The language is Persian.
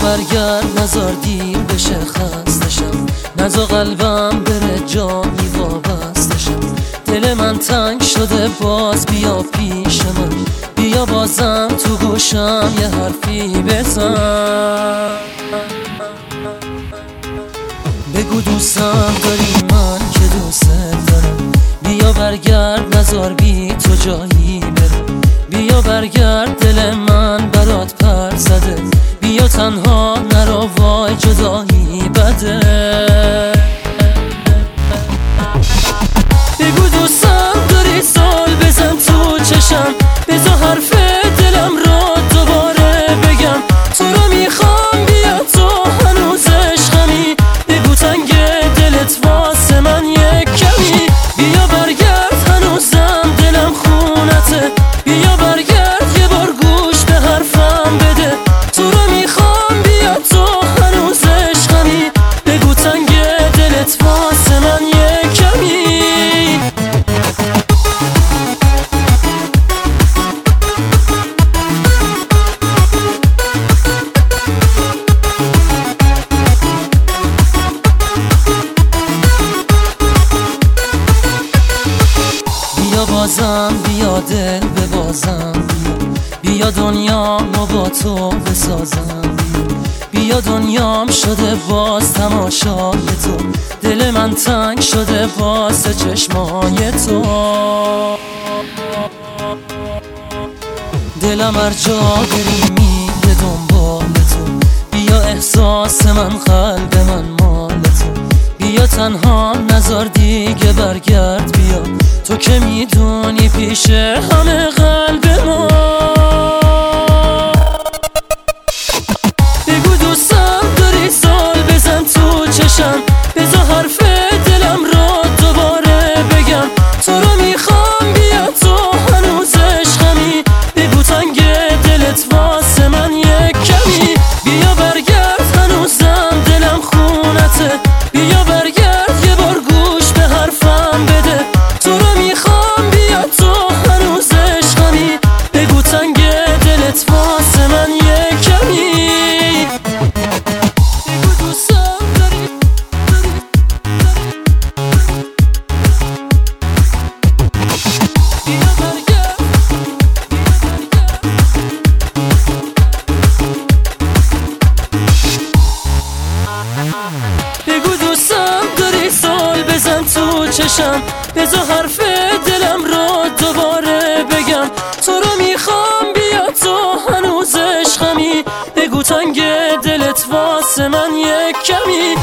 برگرد نزار دیر بشه خستشم، نزا قلبم بره جایی وابستشم. دل من تنگ شده باز بیا پیش من، بیا بازم تو گوشم یه حرفی بزن. بگو دوستم داری من که دوست دارم، بیا برگرد نزار بی تو جایی برم. بیا برگرد دل من برات پر زده، بیا تنها نرو وای جدایی بده. بگو دوستم داری سال بزن تو چشم، بذار حرف دلم رو دوباره بگم. تو رو میخوام بیا تو هنوز عشقمی، بگو تنگ دلت واسه من یک کمی. بیا برگرد هنوزم دلم خونته، بیا برگرد یه بار گوش به حرفم بده. تو رو میخوام بیا تو هنوز عشقمی، بگو تنگ دلت واسه من یک کمی. بیا بازم بیا دل ببازم، بیا دنیامو با تو بسازم. بیا دنیام شده باز تماشای تو، دل من تنگ شده باز چشمای تو. دلم هر جا بری میره دنبال تو، بیا احساس من قلب من مال تو. بیا تنها نزار دیگه برگرد بیا، تو که میدونی پیش همه قلب ما. بگو دوستم داری سال بزن تو چشم، بذار حرف دلم رو دوباره بگم. تو رو میخوام بیا تو هنوز عشقمی، بگو تنگ دلت واسه من یک کمی. بیا برگرد هنوزم دلم خونته، بیا برگرد یه بار گوش به حرفم بده. تو رو میخوام بیا تو هنوز عشقمی، بگو تنگ دلت واسه من یک کمی. بگو دوستم داری بیا برگرد. بگو دوستم داری سال بزن تو چشم، بذار حرف دلم رو دوباره بگم. تو رو میخوام بیا تو هنوز عشقمی، بگو تنگ دلت واسه من یک کمی.